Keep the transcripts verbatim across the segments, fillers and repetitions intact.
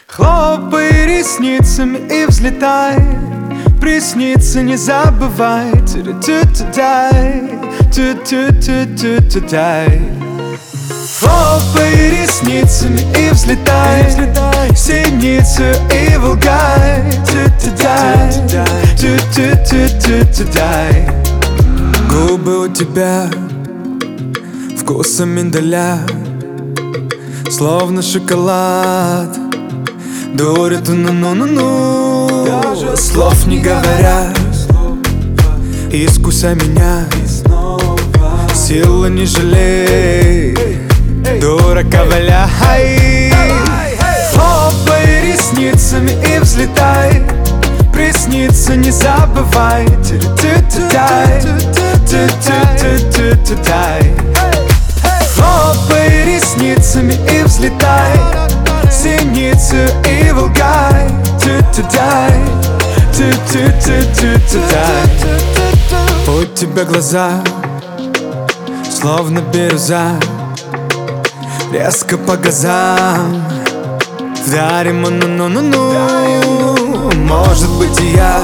Хлопай ресницами и взлетай, присниться не забывай. Ту-ту-ту-дай, ту-ту-ту-ту-дай. Хлопай ресницами и взлетай, синицу и волгай. Ту-ту-дай, ту-ту-ту-ту-дай. Губы у тебя вкусом миндаля, словно шоколад, дурит, ну-ну-ну-ну. Даже слов не говоря, искуся меня, силы не жалей, дурака валяй. Хлопай ресницами и взлетай, присниться не забывай. Ту-ту-дай, ту-ту-ту-ту-дай. Хлопай ресницами и взлетай, синицу и волгай. Ту-ту-дай, ту-ту-ту-ту-дай. У тебя глаза словно бирюза, резко по газам вдарим, ну-ну-ну-ну. Может быть и я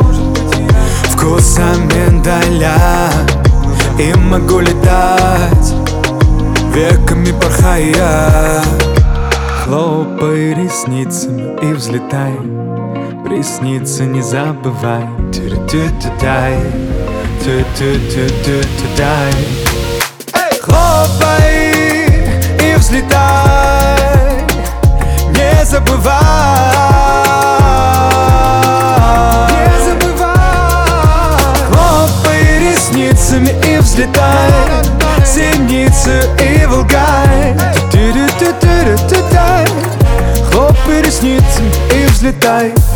вкусом миндаля, и могу летать веками порхая. Хлопай ресницами и взлетай, присниться не забывай. Ту-ту-ту-дай, ту-ту-ту-ту-дай. Хлопай и взлетай, не забывай. Не забывай. Хлопай ресницами и взлетай, синицу и волгай. Ту-ту-ту-ту-ту-дай. Хлопай ресницами и взлетай.